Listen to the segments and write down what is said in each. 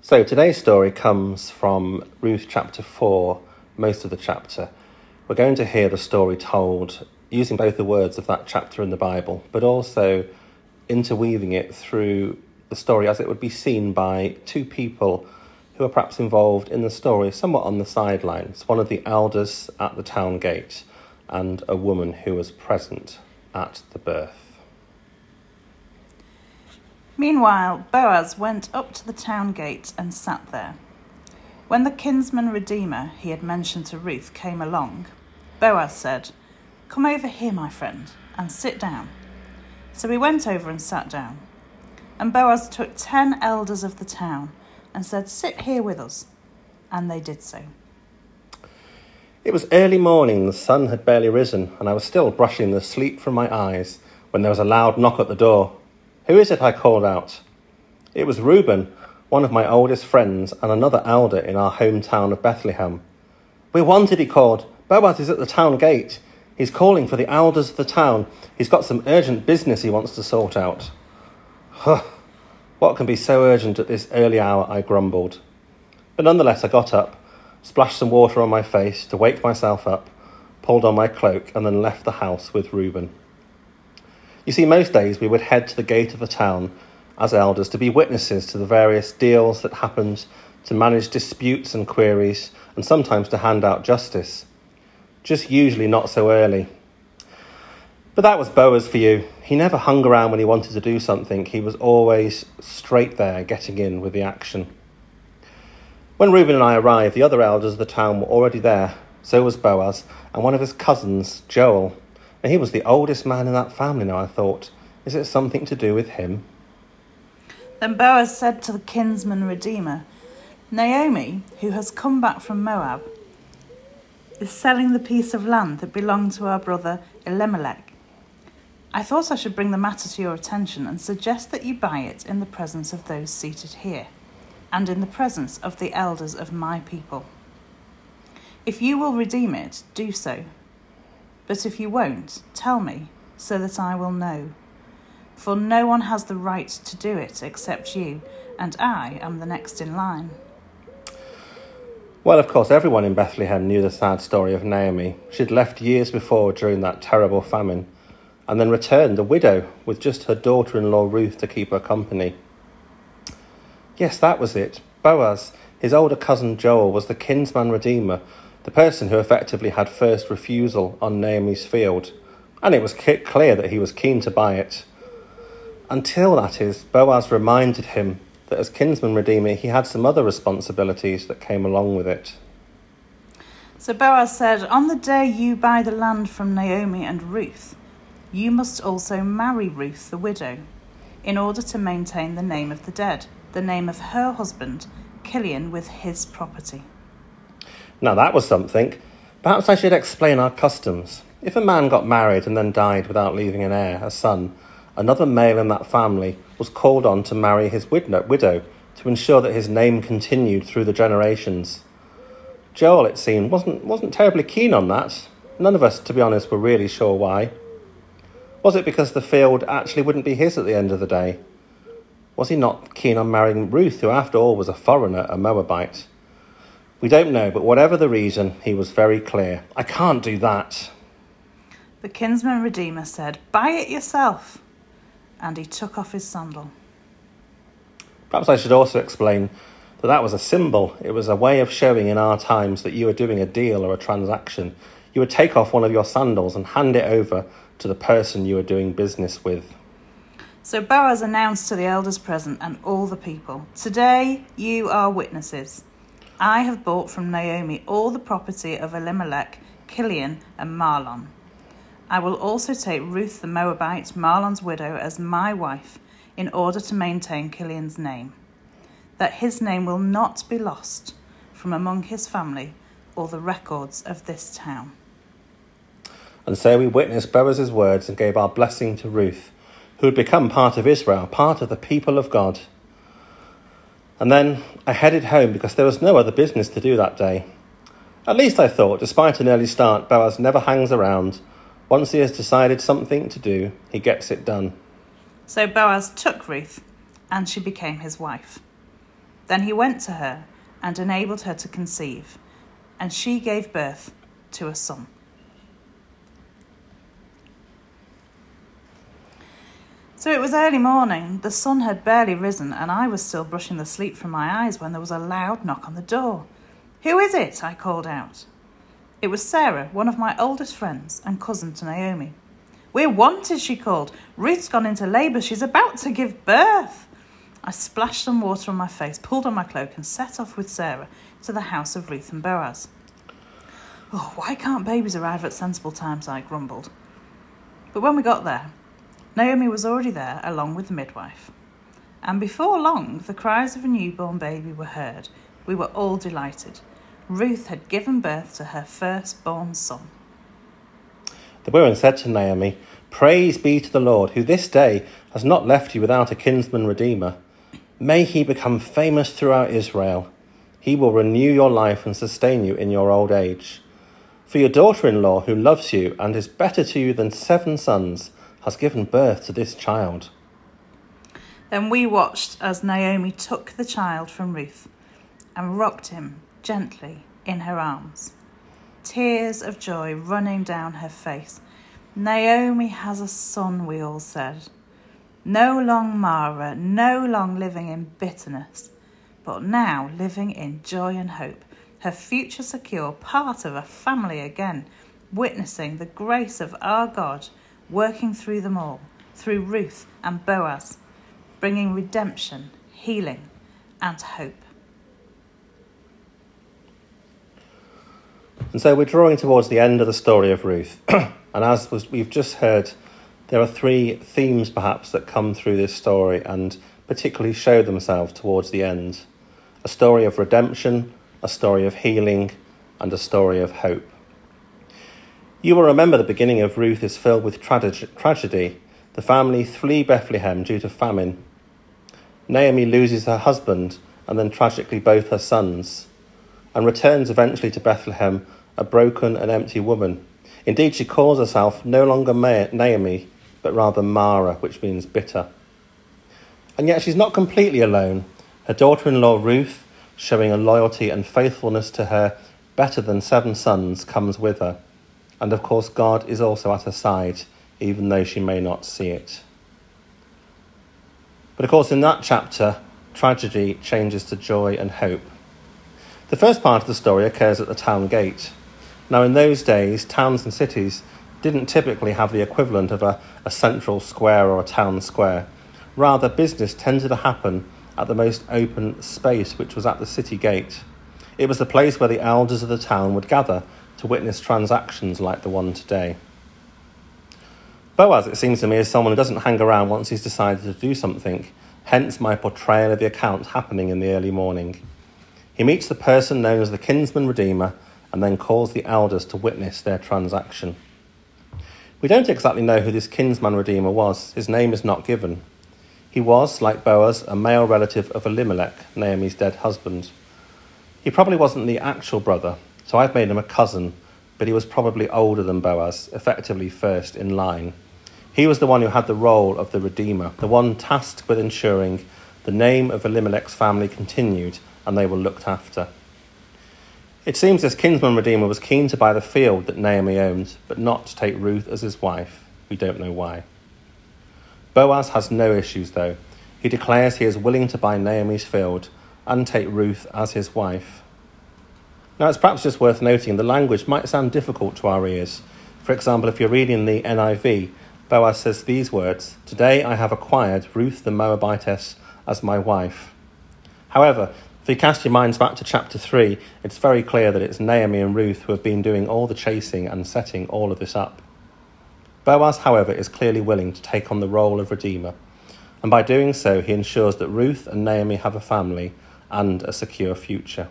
So today's story comes from Ruth chapter 4, most of the chapter. We're going to hear the story told using both the words of that chapter in the Bible, but also interweaving it through the story as it would be seen by two people who are perhaps involved in the story somewhat on the sidelines. One of the elders at the town gate and a woman who was present at the birth. Meanwhile, Boaz went up to the town gate and sat there. When the kinsman redeemer he had mentioned to Ruth came along, Boaz said, "Come over here, my friend, and sit down." So he went over and sat down. And Boaz took 10 elders of the town and said, "Sit here with us." And they did so. It was early morning, the sun had barely risen, and I was still brushing the sleep from my eyes when there was a loud knock at the door. "Who is it?" I called out. It was Reuben, one of my oldest friends and another elder in our hometown of Bethlehem. "We're wanted," he called. "Boaz is at the town gate. He's calling for the elders of the town. He's got some urgent business he wants to sort out." "Huh, what can be so urgent at this early hour?" I grumbled. But nonetheless, I got up, splashed some water on my face to wake myself up, pulled on my cloak, and then left the house with Reuben. You see, most days we would head to the gate of the town as elders to be witnesses to the various deals that happened, to manage disputes and queries, and sometimes to hand out justice. Just usually not so early. But that was Boaz for you. He never hung around when he wanted to do something. He was always straight there, getting in with the action. When Reuben and I arrived, the other elders of the town were already there. So was Boaz, and one of his cousins, Joel. And he was the oldest man in that family now, I thought. Is it something to do with him? Then Boaz said to the kinsman redeemer, "Naomi, who has come back from Moab, is selling the piece of land that belonged to our brother Elimelech. I thought I should bring the matter to your attention and suggest that you buy it in the presence of those seated here, and in the presence of the elders of my people. If you will redeem it, do so. But if you won't, tell me, so that I will know. For no one has the right to do it except you, and I am the next in line." Well, of course, everyone in Bethlehem knew the sad story of Naomi. She'd left years before during that terrible famine, and then returned a widow with just her daughter-in-law Ruth to keep her company. Yes, that was it. Boaz, his older cousin Joel, was the kinsman redeemer, the person who effectively had first refusal on Naomi's field, and it was clear that he was keen to buy it. Until, that is, Boaz reminded him that as kinsman redeemer he had some other responsibilities that came along with it. So Boaz said, "On the day you buy the land from Naomi and Ruth, you must also marry Ruth the widow, in order to maintain the name of the dead, the name of her husband, Kilian, with his property." Now that was something. Perhaps I should explain our customs. If a man got married and then died without leaving an heir, a son, another male in that family was called on to marry his widow to ensure that his name continued through the generations. Joel, it seemed, wasn't terribly keen on that. None of us, to be honest, were really sure why. Was it because the field actually wouldn't be his at the end of the day? Was he not keen on marrying Ruth, who after all was a foreigner, a Moabite? We don't know, but whatever the reason, he was very clear. "I can't do that." The kinsman redeemer said, "Buy it yourself." And he took off his sandal. Perhaps I should also explain that was a symbol. It was a way of showing in our times that you were doing a deal or a transaction. You would take off one of your sandals and hand it over to the person you were doing business with. So Boaz announced to the elders present and all the people, "Today you are witnesses. I have bought from Naomi all the property of Elimelech, Kilian, and Mahlon. I will also take Ruth the Moabite, Mahlon's widow, as my wife, in order to maintain Kilian's name, that his name will not be lost from among his family or the records of this town." And so we witnessed Boaz's words and gave our blessing to Ruth, who had become part of Israel, part of the people of God. And then I headed home because there was no other business to do that day. At least I thought, despite an early start, Boaz never hangs around. Once he has decided something to do, he gets it done. So Boaz took Ruth, and she became his wife. Then he went to her and enabled her to conceive, and she gave birth to a son. So it was early morning. The sun had barely risen, and I was still brushing the sleep from my eyes when there was a loud knock on the door. "Who is it?" I called out. It was Sarah, one of my oldest friends and cousin to Naomi. "We're wanted," she called. "Ruth's gone into labour. She's about to give birth." I splashed some water on my face, pulled on my cloak, and set off with Sarah to the house of Ruth and Boaz. "Oh, why can't babies arrive at sensible times?" I grumbled. But when we got there, Naomi was already there along with the midwife. And before long, the cries of a newborn baby were heard. We were all delighted. Ruth had given birth to her firstborn son. The women said to Naomi, "Praise be to the Lord, who this day has not left you without a kinsman redeemer. May he become famous throughout Israel. He will renew your life and sustain you in your old age. For your daughter-in-law, who loves you and is better to you than 7 sons, has given birth to this child." Then we watched as Naomi took the child from Ruth and rocked him gently in her arms, tears of joy running down her face. "Naomi has a son," we all said. "No long Mara, no long living in bitterness, but now living in joy and hope. Her future secure, part of a family again, witnessing the grace of our God working through them all, through Ruth and Boaz, bringing redemption, healing and hope." And so we're drawing towards the end of the story of Ruth. And as we've just heard, there are 3 themes perhaps that come through this story and particularly show themselves towards the end. A story of redemption, a story of healing, and a story of hope. You will remember the beginning of Ruth is filled with tragedy. The family flee Bethlehem due to famine. Naomi loses her husband and then tragically both her sons, and returns eventually to Bethlehem a broken and empty woman. Indeed, she calls herself no longer Naomi, but rather Mara, which means bitter. And yet she's not completely alone. Her daughter-in-law Ruth, showing a loyalty and faithfulness to her better than 7 sons, comes with her. And of course, God is also at her side, even though she may not see it. But of course, in that chapter, tragedy changes to joy and hope. The first part of the story occurs at the town gate. Now, in those days, towns and cities didn't typically have the equivalent of a central square or a town square. Rather, business tended to happen at the most open space, which was at the city gate. It was the place where the elders of the town would gather to witness transactions like the one today. Boaz, it seems to me, is someone who doesn't hang around once he's decided to do something, hence my portrayal of the account happening in the early morning. He meets the person known as the kinsman redeemer and then calls the elders to witness their transaction. We don't exactly know who this kinsman redeemer was. His name is not given. He was, like Boaz, a male relative of Elimelech, Naomi's dead husband. He probably wasn't the actual brother, so I've made him a cousin, but he was probably older than Boaz, effectively first in line. He was the one who had the role of the redeemer, the one tasked with ensuring the name of Elimelech's family continued and they were looked after. It seems this kinsman redeemer was keen to buy the field that Naomi owned, but not to take Ruth as his wife. We don't know why. Boaz has no issues, though. He declares he is willing to buy Naomi's field and take Ruth as his wife. Now, it's perhaps just worth noting the language might sound difficult to our ears. For example, if you're reading the NIV, Boaz says these words, "Today I have acquired Ruth the Moabitess as my wife." However, if you cast your minds back to chapter 3, it's very clear that it's Naomi and Ruth who have been doing all the chasing and setting all of this up. Boaz, however, is clearly willing to take on the role of redeemer, and by doing so, he ensures that Ruth and Naomi have a family and a secure future.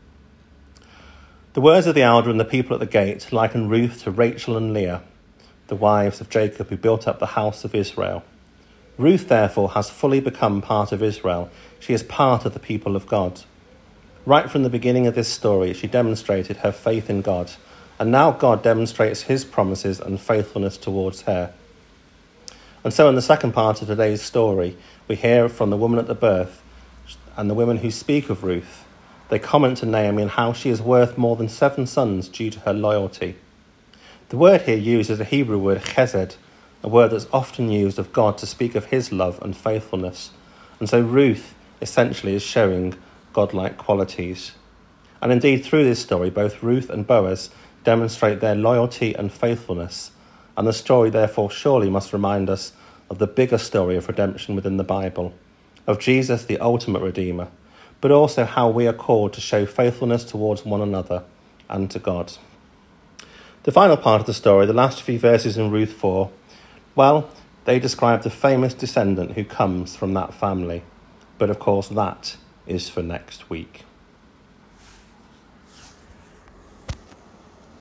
The words of the elder and the people at the gate liken Ruth to Rachel and Leah, the wives of Jacob who built up the house of Israel. Ruth, therefore, has fully become part of Israel. She is part of the people of God. Right from the beginning of this story, she demonstrated her faith in God, and now God demonstrates his promises and faithfulness towards her. And so in the second part of today's story, we hear from the woman at the birth and the women who speak of Ruth, they comment to Naomi on how she is worth more than 7 sons due to her loyalty. The word here used is a Hebrew word, chesed, a word that's often used of God to speak of his love and faithfulness. And so Ruth essentially is showing godlike qualities. And indeed, through this story, both Ruth and Boaz demonstrate their loyalty and faithfulness. And the story, therefore, surely must remind us of the bigger story of redemption within the Bible, of Jesus, the ultimate Redeemer, but also how we are called to show faithfulness towards one another and to God. The final part of the story, the last few verses in Ruth 4, well, they describe the famous descendant who comes from that family. But of course, that is for next week.